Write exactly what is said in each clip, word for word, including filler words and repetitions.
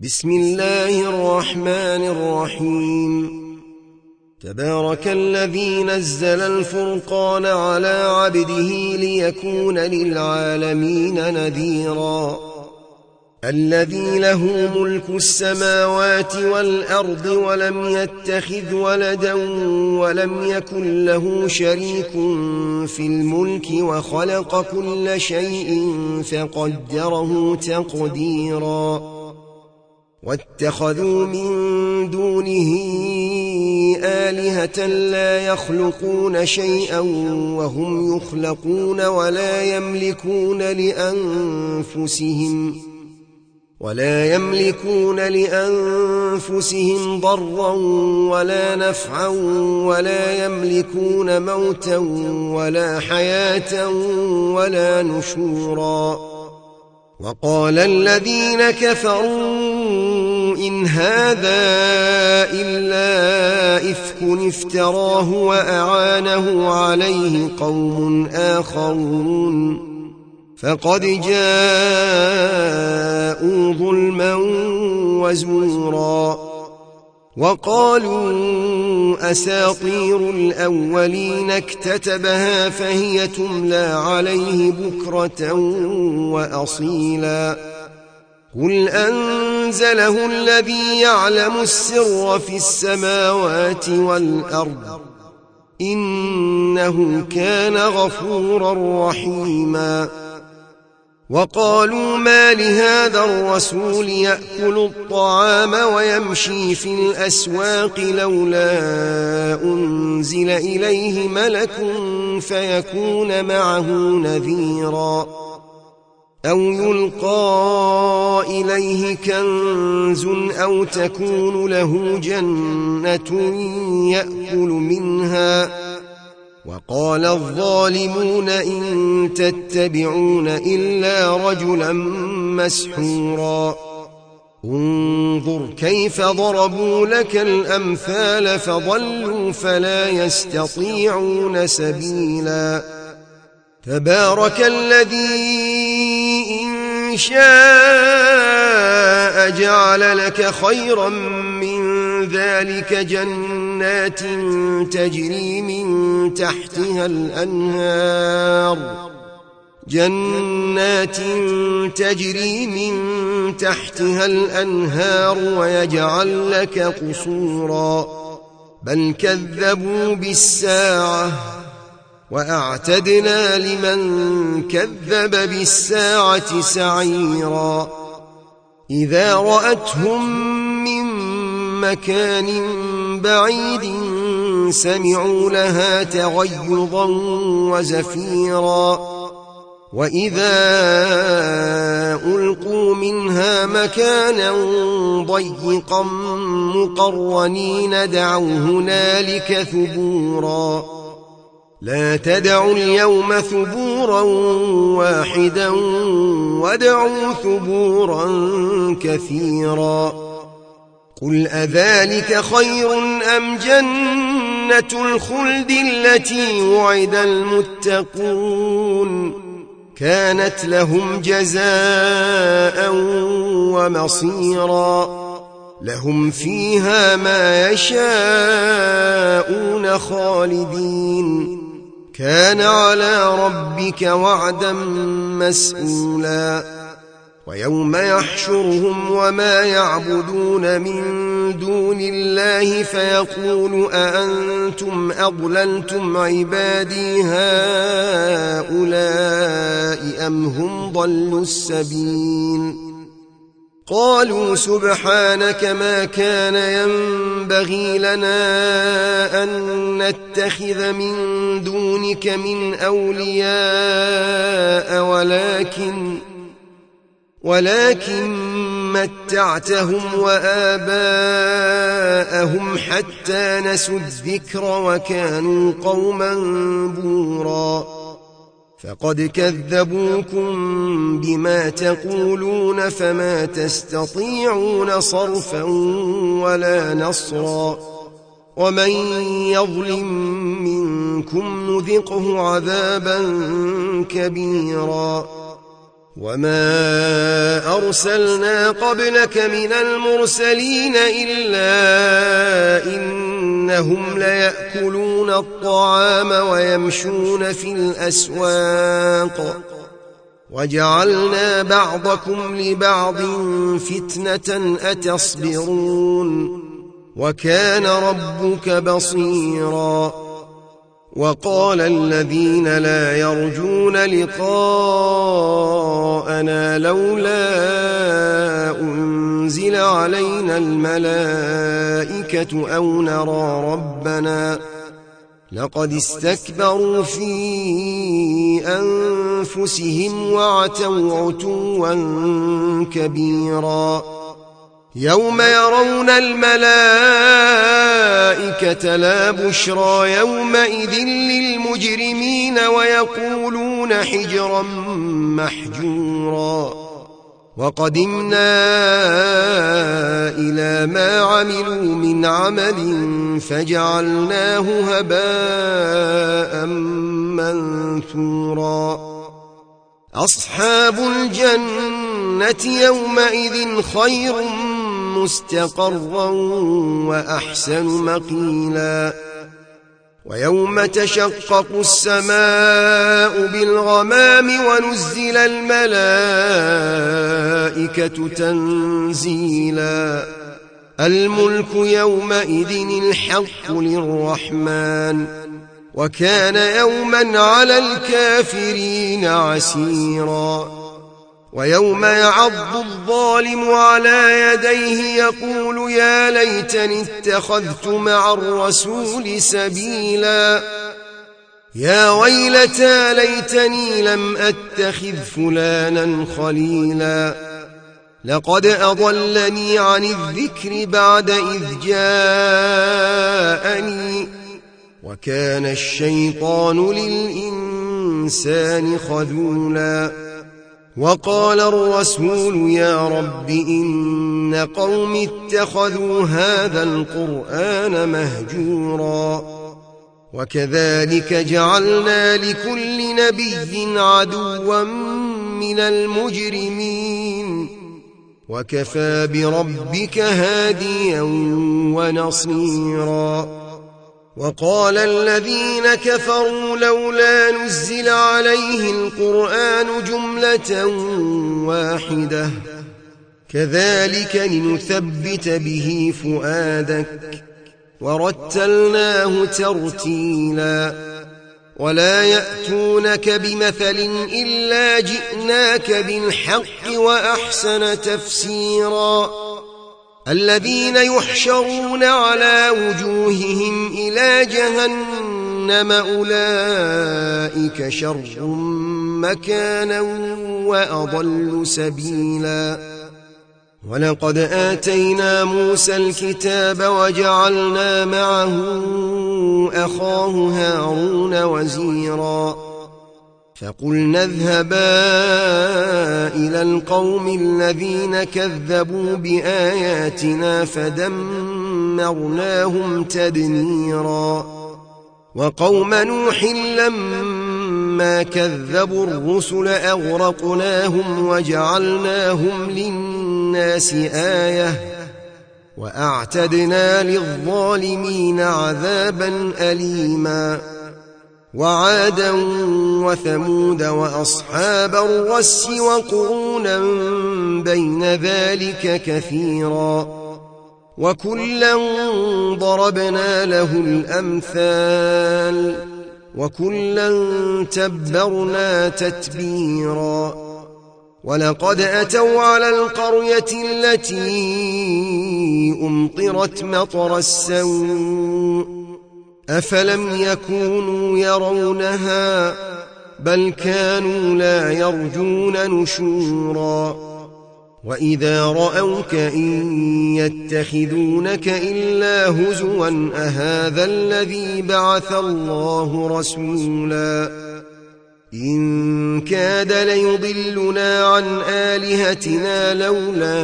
بسم الله الرحمن الرحيم. تبارك الذي نزل الفرقان على عبده ليكون للعالمين نذيرا. الذي له ملك السماوات والأرض ولم يتخذ ولدا ولم يكن له شريك في الملك وخلق كل شيء فقدره تقديرا. واتخذوا من دونه آلهة لا يخلقون شيئا وهم يخلقون ولا يملكون لأنفسهم ولا يملكون لأنفسهم ضرا ولا نفعا ولا يملكون موتا ولا حياة ولا نشورا. وقال الذين كفروا إن هذا إلا إفك افتراه وأعانه عليه قوم آخرون فقد جاءوا ظلما وزورا. وقالوا أساطير الأولين اكتتبها فهي تملى عليه بكرة وأصيلا. قل أنزله الذي يعلم السر في السماوات والأرض إنه كان غفورا رحيما. وقالوا ما لهذا الرسول يأكل الطعام ويمشي في الأسواق لولا أنزل إليه ملك فيكون معه نذيرا أو يلقى إليه كنز أو تكون له جنة يأكل منها. وقال الظالمون إن تتبعون إلا رجلا مسحورا. انظر كيف ضربوا لك الأمثال فضلوا فلا يستطيعون سبيلا. تبارك الذي إن شاء جعل لك خيرا من ذلك جنات تجري من تحتها الأنهار جنات تجري من تحتها الأنهار ويجعل لك قصورا بل كذبوا بالساعة وأعتدنا لمن كذب بالساعة سعيرا. إذا رأتهم من مكان بعيد سمعوا لها تغيظا وزفيرا. وإذا ألقوا منها مكانا ضيقا مقرنين دعوا هنالك ثبورا. لا تدعوا اليوم ثبورا واحدا وادعوا ثبورا كثيرا. قل أذلك خير أم جنة الخلد التي وعد المتقون كانت لهم جزاء ومصيرا. لهم فيها ما يشاءون خالدين كان على ربك وعدا مسئولا. ويوم يحشرهم وما يعبدون من دون الله فيقول أأنتم أضللتم عبادي هؤلاء أم هم ضلوا السبيل. قالوا سبحانك ما كان ينبغي لنا أن نتخذ من دونك من أولياء ولكن ولكن متعتهم وآباءهم حتى نسوا الذكر وكانوا قوما بورا. فقد كذبوكم بما تقولون فما تستطيعون صرفا ولا نصرا. ومن يظلم منكم نذقه عذابا كبيرا. وما أرسلنا قبلك من المرسلين إلا إنهم ليأكلون الطعام ويمشون في الأسواق وجعلنا بعضكم لبعض فتنة أتصبرون وكان ربك بصيرا. وقال الذين لا يرجون لقاءنا لولا أنزل علينا الملائكة أو نرى ربنا لقد استكبروا في أنفسهم وعتوا عتوا كبيرا. يوم يرون الملائكة لا بشرى يومئذ للمجرمين ويقولون حجرا محجورا. وقدمنا إلى ما عملوا من عمل فجعلناه هباء منثورا. أصحاب الجنة يومئذ خير مستقرا وأحسن مقيلا. ويوم تشقق السماء بالغمام ونزل الملائكة تنزيلا. الملك يومئذ الحق للرحمن وكان يوما على الكافرين عسيرا. ويوم يعض الظالم على يديه يقول يا ليتني اتخذت مع الرسول سبيلا. يا ويلتى ليتني لم أتخذ فلانا خليلا لقد أضلني عن الذكر بعد إذ جاءني وكان الشيطان للإنسان خذولا. وقال الرسول يا رب إن قوم اتخذوا هذا القرآن مهجورا. وكذلك جعلنا لكل نبي عدوا من المجرمين وكفى بربك هاديا ونصيرا. وقال الذين كفروا لولا نزل عليه القرآن جملة واحدة كذلك لنثبت به فؤادك ورتلناه ترتيلا. ولا يأتونك بمثل إلا جئناك بالحق وأحسن تفسيرا. الذين يحشرون على وجوههم إلى جهنم أولئك شر مكانا وأضل سبيلا. ولقد آتينا موسى الكتاب وجعلنا معه أخاه هارون وزيرا. فقلنا اذهبا إلى القوم الذين كذبوا بآياتنا فدمرناهم تدميرا. وقوم نوح لما كذبوا الرسل أغرقناهم وجعلناهم للناس آية وأعتدنا للظالمين عذابا أليما. وعادا وثمود وأصحاب الرس وقرونا بين ذلك كثيرا. وكلا ضربنا له الأمثال وكلا تبرنا تتبيرا. ولقد أتوا على القرية التي أمطرت مطر السوء أفلم يكونوا يرونها بل كانوا لا يرجون نشورا. وإذا رأوك إن يتخذونك إلا هزوا أهذا الذي بعث الله رسولا. إن كاد ليضلنا عن آلهتنا لولا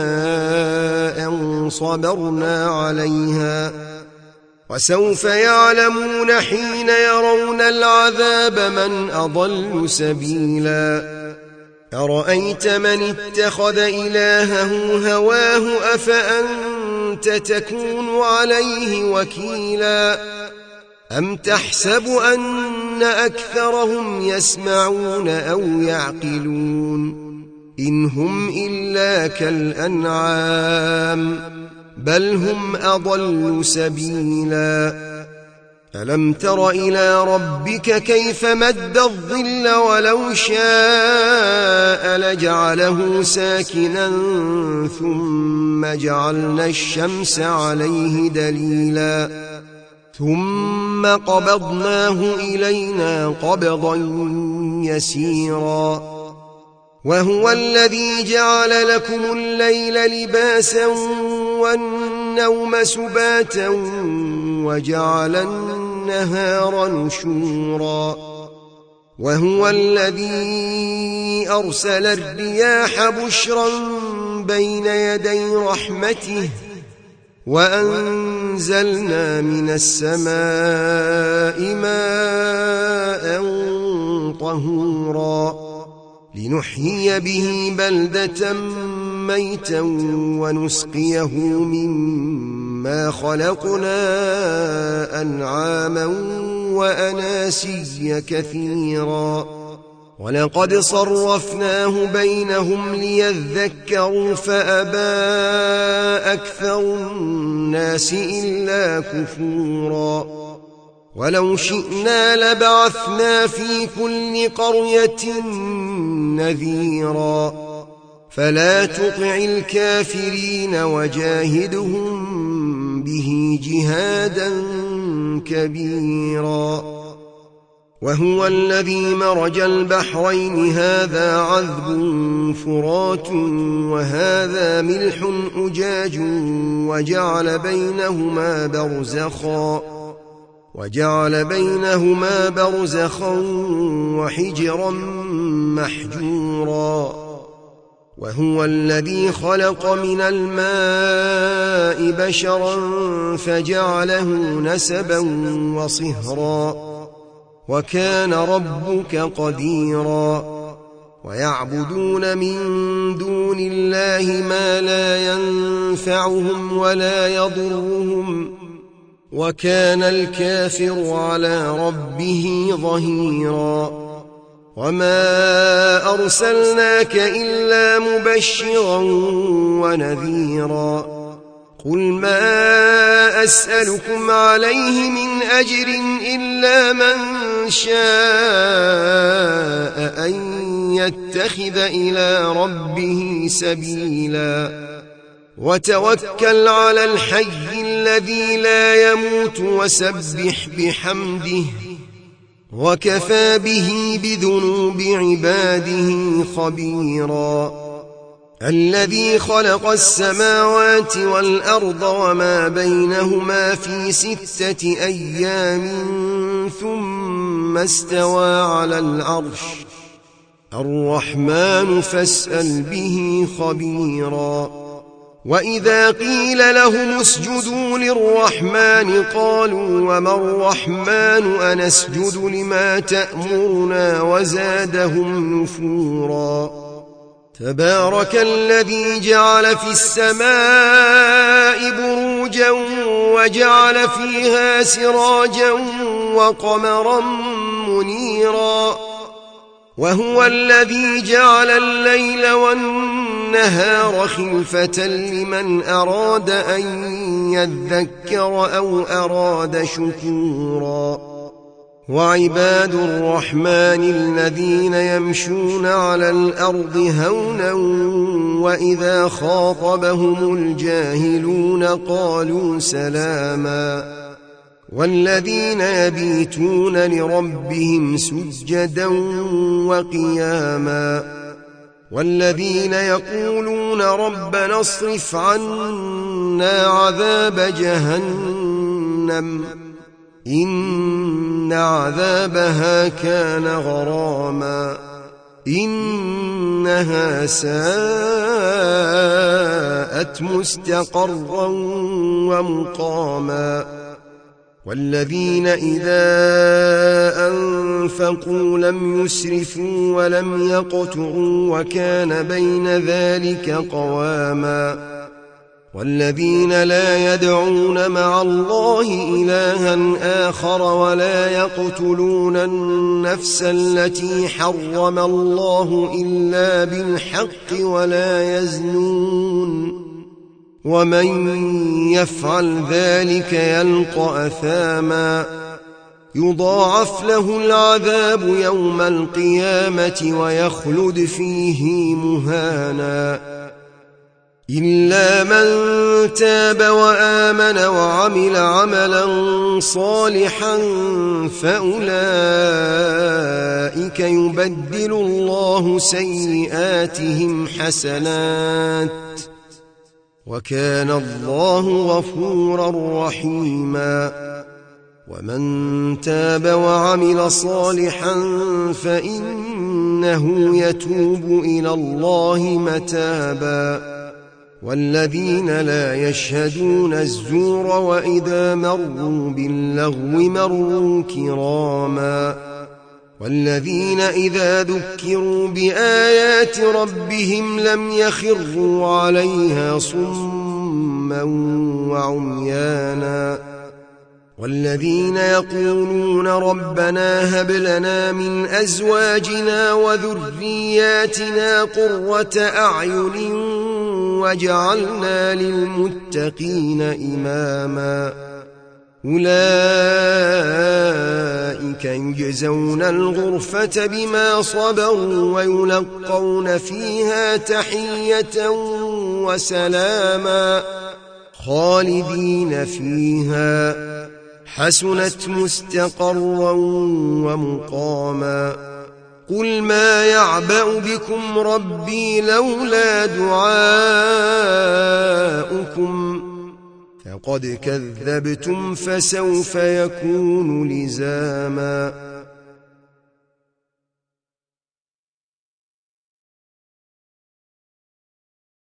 أن صبرنا عليها وسوف يعلمون حين يرون العذاب من أضل سبيلا. أرأيت من اتخذ إلهه هواه أفأنت تكون عليه وكيلا أم تحسب أن أكثرهم يسمعون أو يعقلون إن هم إلا كالأنعام بل هم أضل سبيلا ألم تر إلى ربك كيف مد الظل ولو شاء لجعله ساكنا ثم جعلنا الشمس عليه دليلا ثم قبضناه إلينا قبضا يسيرا وهو الذي جعل لكم الليل لباسا والنوم سباتا وجعل النهار نشورا وهو الذي أرسل الرياح بشرا بين يدي رحمته وأنزلنا من السماء ماء طهورا لنحيي به بلدة ميتا ونسقيه مما خلقنا أنعاما وأناسيا كثيرا ولقد صرفناه بينهم ليذكروا فأبى أكثر الناس إلا كفورا ولو شئنا لبعثنا في كل قرية نذيرا فلا تطع الكافرين وجاهدهم به جهادا كبيرا وهو الذي مرج البحرين هذا عذب فرات وهذا ملح أجاج وجعل بينهما برزخا وجعل بينهما برزخا وحجرا محجورا وهو الذي خلق من الماء بشرا فجعله نسبا وصهرا وكان ربك قديرا ويعبدون من دون الله ما لا ينفعهم ولا يضرهم وكان الكافر على ربه ظهيرا وما أرسلناك إلا مبشرا ونذيرا قل ما أسألكم عليه من أجر إلا من شاء أن يتخذ إلى ربه سبيلا وتوكل على الحي الذي لا يموت وسبح بحمده وكفى به بذنوب عباده خبيرا الذي خلق السماوات والأرض وما بينهما في ستة أيام ثم استوى على العرش الرحمن فاسأل به خبيرا وإذا قيل لهم اسجدوا للرحمن قالوا وما الرحمن أنسجد لما تأمرنا وزادهم نفورا تبارك الذي جعل في السماء بروجا وجعل فيها سراجا وقمرا منيرا وهو الذي جعل الليل والنهار خلفة لمن أراد أن يذكر أو أراد شكورا وعباد الرحمن الذين يمشون على الأرض هونا وإذا خاطبهم الجاهلون قالوا سلاما والذين يبيتون لربهم سجدا وقياما والذين يقولون ربنا اصرف عنا عذاب جهنم إن عذابها كان غراما إنها ساءت مستقرا ومقاما والذين إذا أنفقوا لم يسرفوا ولم يقتروا وكان بين ذلك قواما والذين لا يدعون مع الله إلها آخر ولا يقتلون النفس التي حرم الله إلا بالحق ولا يزنون ومن يفعل ذلك يلقى أثاما يضاعف له العذاب يوم القيامة ويخلد فيه مهانا إلا من تاب وآمن وعمل عملا صالحا فأولئك يبدل الله سيئاتهم حسنات وكان الله غفورا رحيما ومن تاب وعمل صالحا فإنه يتوب إلى الله متابا والذين لا يشهدون الزور وإذا مروا باللغو مروا كراما والذين إذا ذكروا بآيات ربهم لم يخروا عليها صما وعميانا والذين يقولون ربنا هب لنا من أزواجنا وذرياتنا قرة أعين وجعلنا للمتقين إماما أولئك يجزون الغرفة بما صبروا ويلقون فيها تحية وسلاما خالدين فيها حسنت مستقرا ومقاما قل ما يعبأ بكم ربي لولا دعاؤكم فقد كذبتم فسوف يكون لزاما